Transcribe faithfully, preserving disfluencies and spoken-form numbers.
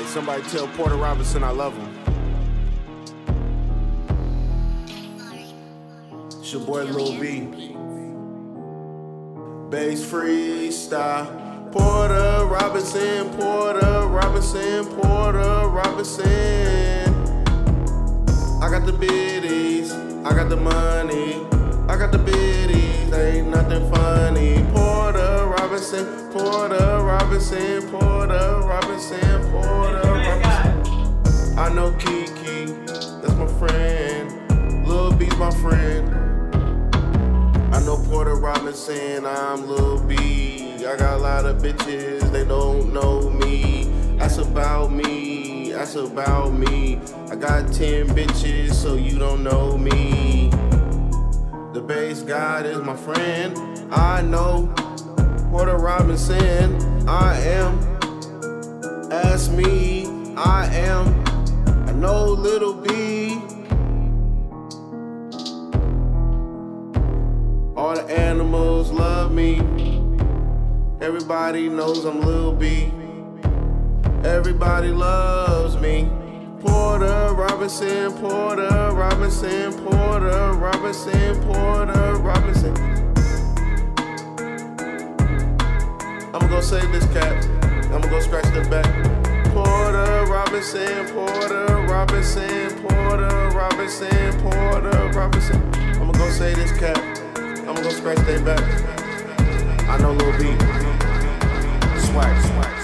Somebody tell Porter Robinson I love him. It's your boy Lil B. Bass freestyle. Porter Robinson, Porter Robinson, Porter Robinson. I got the biddies, I got the money, I got the biddies, ain't nothing funny. Porter Robinson, Porter Robinson, Porter Robinson, Porter Robinson. I know Kiki, that's my friend. Lil B's my friend. I know Porter Robinson, I'm Lil B. I got a lot of bitches, they don't know me. That's about me, that's about me. I got ten bitches, so you don't know me. The bass god is my friend. I know Porter Robinson, I am. Ask me, I am. I know Lil B. All the animals love me. Everybody knows I'm Lil B. Everybody loves me. Porter Robinson, Porter Robinson, Porter Robinson, Porter Robinson. I'ma go save this cat. I'ma go scratch the back. Porter Robinson, Porter Robinson, Porter Robinson, Porter Robinson. I'ma go save this cat. I'ma go scratch their back. I know Lil B. Swag, swag.